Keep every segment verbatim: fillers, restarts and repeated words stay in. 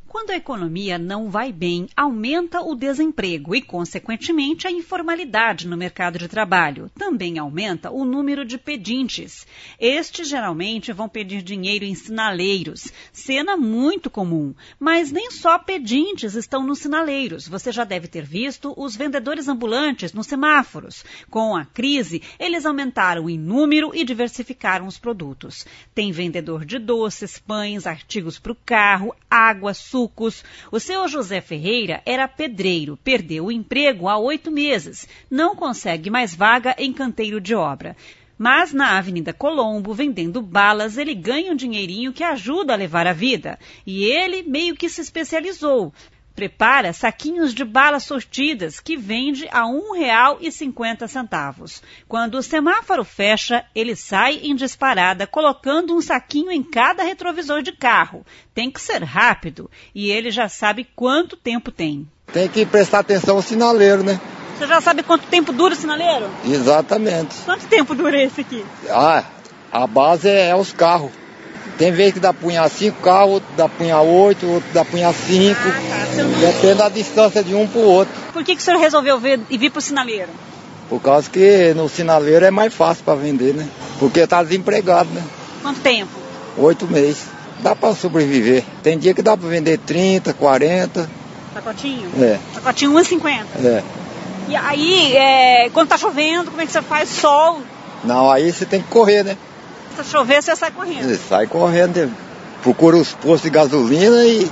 Quando a economia não vai bem, aumenta o desemprego e, consequentemente, a informalidade no mercado de trabalho. Também aumenta o número de pedintes. Estes geralmente vão pedir dinheiro em sinaleiros, cena muito comum. Mas nem só pedintes estão nos sinaleiros. Você já deve ter visto os vendedores ambulantes nos semáforos. Com a crise, eles aumentaram em número e diversificaram os produtos. Tem vendedor de doces, pães, artigos para o carro, água, suco. O seu José Ferreira era pedreiro, perdeu o emprego há oito meses, não consegue mais vaga em canteiro de obra. Mas na Avenida Colombo, vendendo balas, ele ganha um dinheirinho que ajuda a levar a vida. E ele meio que se especializou. Prepara saquinhos de balas sortidas que vende a um real e cinquenta centavos. Quando o semáforo fecha, ele sai em disparada, colocando um saquinho em cada retrovisor de carro. Tem que ser rápido e ele já sabe quanto tempo tem. Tem que prestar atenção ao sinaleiro, né? Você já sabe quanto tempo dura o sinaleiro? Exatamente. Quanto tempo dura esse aqui? Ah, a base é, é os carros. Tem vez que dá pra punhar cinco carros, outro dá pra punhar oito, outro dá pra punhar cinco. Ah, tá. Depende da distância de um pro outro. Por que, que o senhor resolveu ver e vir pro sinaleiro? Por causa que no sinaleiro é mais fácil pra vender, né? Porque tá desempregado, né? Quanto tempo? Oito meses. Dá pra sobreviver. Tem dia que dá pra vender trinta, quarenta. Pacotinho? É. Pacotinho um real e cinquenta centavos? É. E aí, é, quando tá chovendo, como é que você faz? Sol? Não, aí você tem que correr, né? Se chover, você sai correndo. Você sai correndo, procura os postos de gasolina e...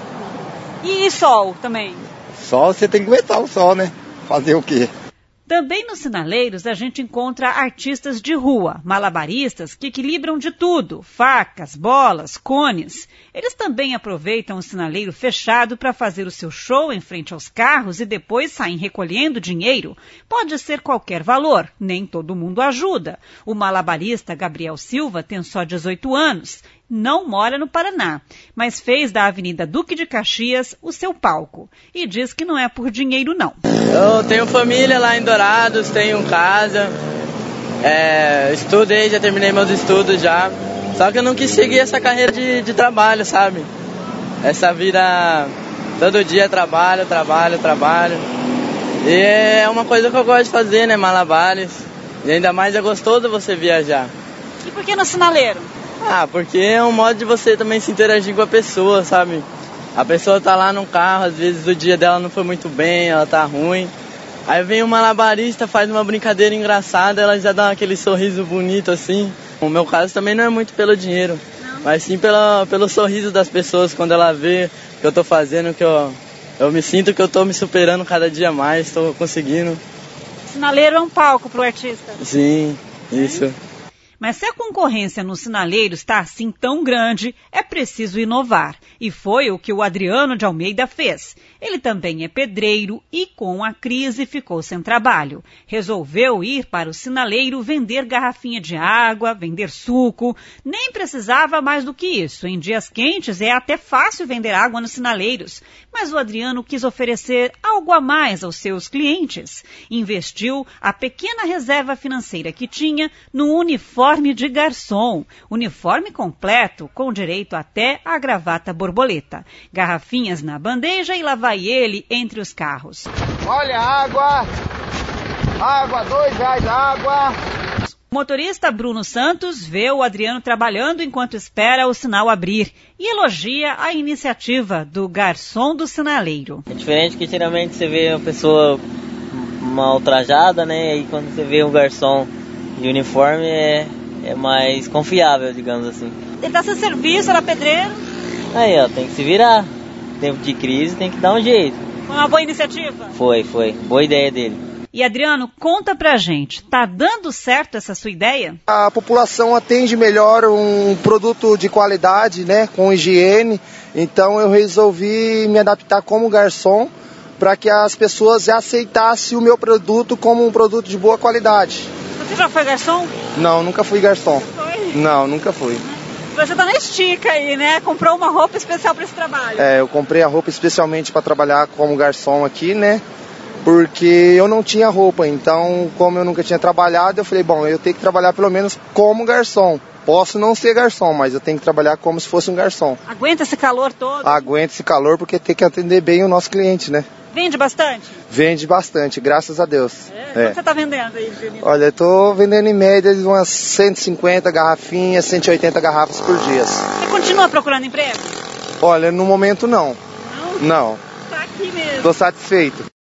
E sol também? Sol, você tem que aguentar o sol, né? Fazer o quê? Também nos sinaleiros a gente encontra artistas de rua, malabaristas que equilibram de tudo, facas, bolas, cones. Eles também aproveitam o sinaleiro fechado para fazer o seu show em frente aos carros e depois saem recolhendo dinheiro. Pode ser qualquer valor, nem todo mundo ajuda. O malabarista Gabriel Silva tem só dezoito anos. Não mora no Paraná, mas fez da Avenida Duque de Caxias o seu palco. E diz que não é por dinheiro, não. Eu tenho família lá em Dourados, tenho casa, é, estudei, já terminei meus estudos já. Só que eu não quis seguir essa carreira de, de trabalho, sabe? Essa vida, todo dia trabalho, trabalho, trabalho. E é uma coisa que eu gosto de fazer, né, malabares. E ainda mais é gostoso você viajar. E por que no sinaleiro? Ah, porque é um modo de você também se interagir com a pessoa, sabe? A pessoa tá lá no carro, às vezes o dia dela não foi muito bem, ela tá ruim. Aí vem um malabarista, faz uma brincadeira engraçada, ela já dá aquele sorriso bonito assim. O meu caso também não é muito pelo dinheiro, não, mas sim pelo, pelo sorriso das pessoas quando ela vê o que eu tô fazendo, que eu, eu me sinto que eu tô me superando cada dia mais, tô conseguindo. Sinaleiro é um palco pro artista. Sim, isso. Mas se a concorrência no sinaleiro está assim tão grande, é preciso inovar. E foi o que o Adriano de Almeida fez. Ele também é pedreiro e, com a crise, ficou sem trabalho. Resolveu ir para o sinaleiro vender garrafinha de água, vender suco. Nem precisava mais do que isso. Em dias quentes é até fácil vender água nos sinaleiros. Mas o Adriano quis oferecer algo a mais aos seus clientes. Investiu a pequena reserva financeira que tinha no uniforme de garçom. Uniforme completo, com direito até à gravata borboleta. Garrafinhas na bandeja e lá vai ele entre os carros. Olha a água! Água, dois reais água! O motorista Bruno Santos vê o Adriano trabalhando enquanto espera o sinal abrir e elogia a iniciativa do garçom do sinaleiro. É diferente que geralmente você vê uma pessoa mal trajada, né? E quando você vê um garçom de uniforme é, é mais confiável, digamos assim. Ele dá seu serviço, era pedreiro. Aí, ó, tem que se virar. Tempo de crise tem que dar um jeito. Foi uma boa iniciativa? Foi, foi. Boa ideia dele. E Adriano, conta pra gente, tá dando certo essa sua ideia? A população atende melhor um produto de qualidade, né, com higiene. Então eu resolvi me adaptar como garçom para que as pessoas aceitassem o meu produto como um produto de boa qualidade. Você já foi garçom? Não, nunca fui garçom. Foi? Não, nunca fui. Você tá na estica aí, né? Comprou uma roupa especial para esse trabalho. É, eu comprei a roupa especialmente para trabalhar como garçom aqui, né? Porque eu não tinha roupa, então como eu nunca tinha trabalhado, eu falei, bom, eu tenho que trabalhar pelo menos como garçom. Posso não ser garçom, mas eu tenho que trabalhar como se fosse um garçom. Aguenta esse calor todo? Aguento esse calor porque tem que atender bem o nosso cliente, né? Vende bastante? Vende bastante, graças a Deus. É? É. Quanto você está vendendo aí, Genito? Olha, eu tô vendendo em média umas cento e cinquenta garrafinhas, cento e oitenta garrafas por dia. Você continua procurando emprego? Olha, no momento não. Não? Não. Tá aqui mesmo. Tô satisfeito.